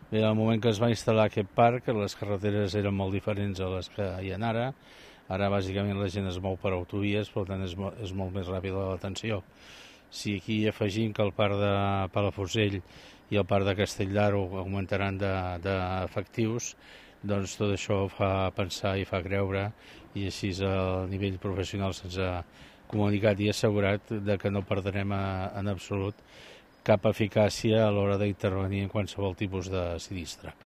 Bé, al moment que es va instal·lar aquest parc, les carreteres eren molt diferents a les que hi ha ara. Ara, bàsicament, la gent es mou per autovies, per tant, és molt més ràpida l'atenció. Si aquí afegim que el parc de Palafrugell i el parc de Castelldaro augmentaran d'efectius, doncs tot això fa pensar i fa creure, i així a nivell professional se'ns ha comunicat i assegurat que no perdrem en absolut cap eficàcia a l'hora d'intervenir en qualsevol tipus de sinistre.